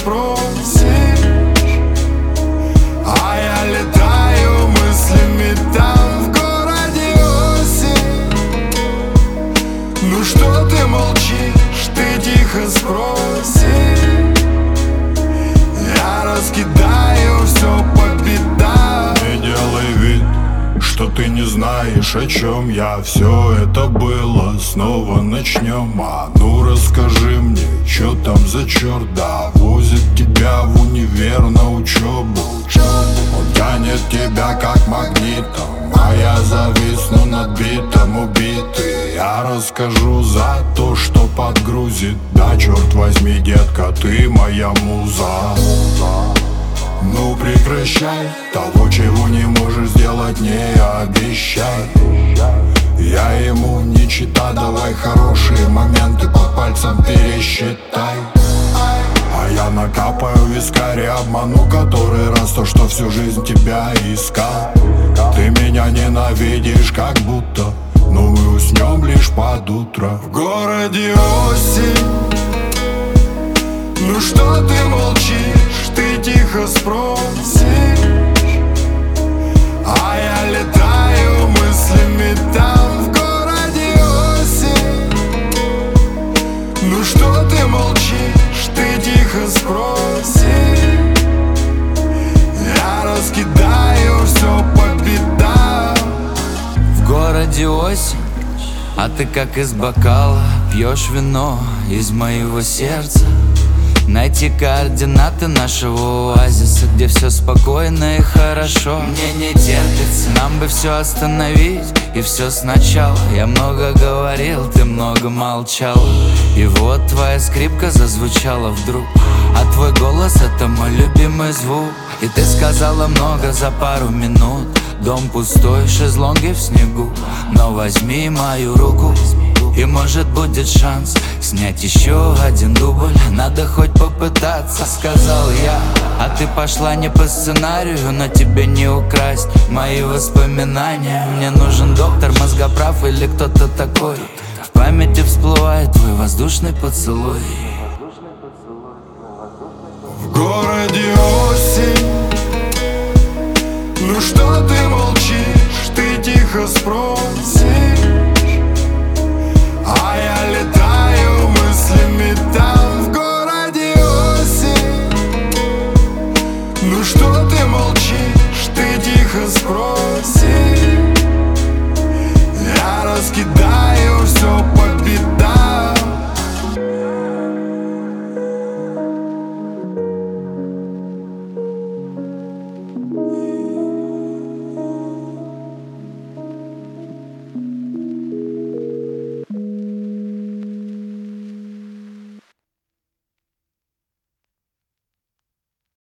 спросишь, а я летаю мыслями там, в городе осень. Ну что ты молчишь, ты тихо спросишь. Я раскидаю все по пятам. Не делай вид, что ты не знаешь, о чем я. Все это было, снова начнем. А ну расскажи мне, что там за черт? Да, возит тебя в универ на учебу. Он тянет тебя как магнитом, а я зависну над битом убитый. Я расскажу за то, что подгрузит. Да, черт возьми, детка, ты моя муза. Ну прекращай, того, чего не можешь сделать, не обещай. Я ему не чита, давай хорошие моменты по пальцам пересчитай. А я накапаю вискарь и обману который раз то, что всю жизнь тебя искал. Ты меня ненавидишь как будто, но мы уснем лишь под утро. В городе осень. Ну что ты молчишь, ты тихо спросишь, а я летаю мыслями там, в городе осень. Ну что ты молчишь, ты тихо спросишь. Я раскидаю все по пятам. В городе осень, а ты как из бокала пьешь вино из моего сердца. Найти координаты нашего оазиса, где все спокойно и хорошо. Мне не терпится, нам бы все остановить и все сначала. Я много говорил, ты много молчала. И вот твоя скрипка зазвучала вдруг, а твой голос — это мой любимый звук. И ты сказала много за пару минут. Дом пустой, шезлонги в снегу. Но возьми мою руку, и может будет шанс снять еще один дубль. Надо хоть попытаться, сказал я. А ты пошла не по сценарию, но тебе не украсть мои воспоминания. Мне нужен доктор, мозгоправ или кто-то такой. В памяти всплывает твой воздушный поцелуй. В городе осень. Ну что ты молчишь, ты тихо спросишь,